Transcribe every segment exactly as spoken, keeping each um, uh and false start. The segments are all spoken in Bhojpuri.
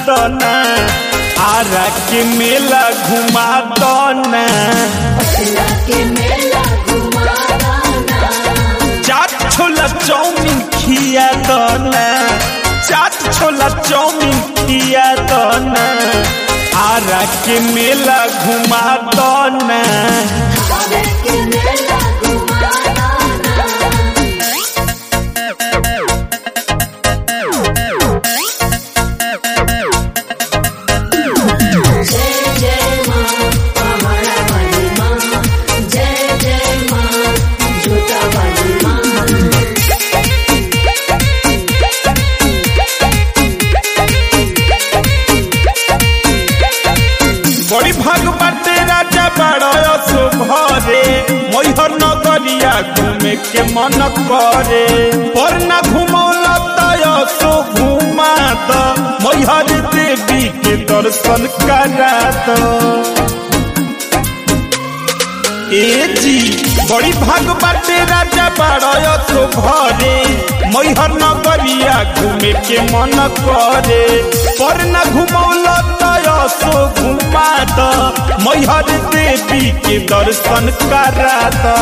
दो ना, आरा के मेला घुमा दो ना, पटना के मेला घुमा दो ना। चाट छोला चाउमीन खिया दो ना, चाट छोला चाउमीन खिया दो ना, आरा के मेला घुमा दो ना, आरा के मेला घुमा दो ना। जय जय माँ पहाड़ा वाली माँ, जय जय माँ झूठा वाली माँ। बड़ी भाग बाटे राजा बड़ा सो घरे, मैहर नगरिया घूमे के मन करे, पर न घुमौला तय सो घुमा द, मैहर देवी के दर्शन करा द। ए जी बड़ी भाग बाटे राजा बड़ा सो घरे, मैहर नगरिया घूमे के मन करे, पर न घुमौला तय सो घुमा द, मैहर देवी के दर्शन करा द।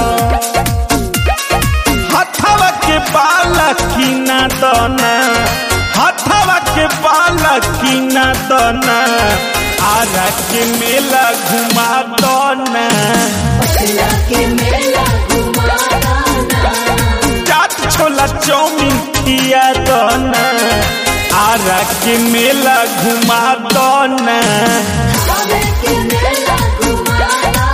हथवा के बाला कीना दना, हथवा के बाला कीना दना, आरा के मेला घुमा दो ना, पटना के मेला घुमा दो ना। चाट छोला चाउमीन खिया दो ना, आरा के मेला घुमा दो ना, आरा के मेला घुमा दो ना।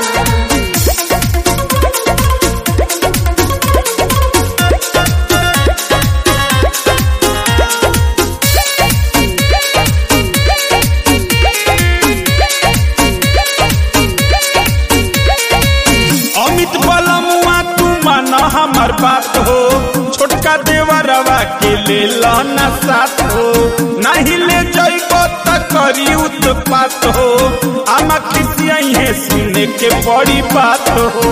अमित बलमुआ तू माना हमार बात हो, छोटका देवरवा के ले लाना साथ हो, नहीं ले जाइबो त करी उत्पात हो, आमा किसी है सुने के बड़ी बात हो।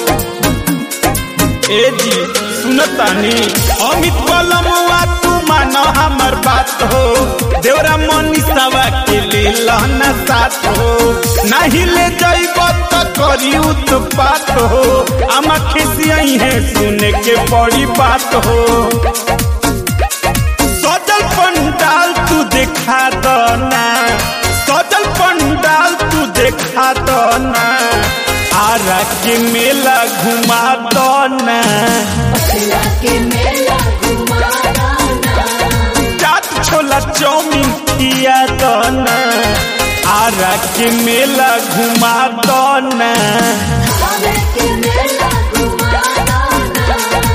ए जी सुनतानी अमित बलमुआ तू माना हमार बात हो, देवरा मनीषावा के ले लाना साथ हो, नहीं ले जाइबो त करी उत्पात हो, आमा खिसियाई है सुने के बड़ी बात हो। सजल पंडाल तू देखा दो ना, सजल पंडाल तू देखा दो ना, आरा के मेला घुमा दो ना, पटना के मेला घुमा दो ना। चाट छोला चाउमीन खिया दो ना, आरा के मेला घुमा दो ना, आरा के मेला घुमा दो ना।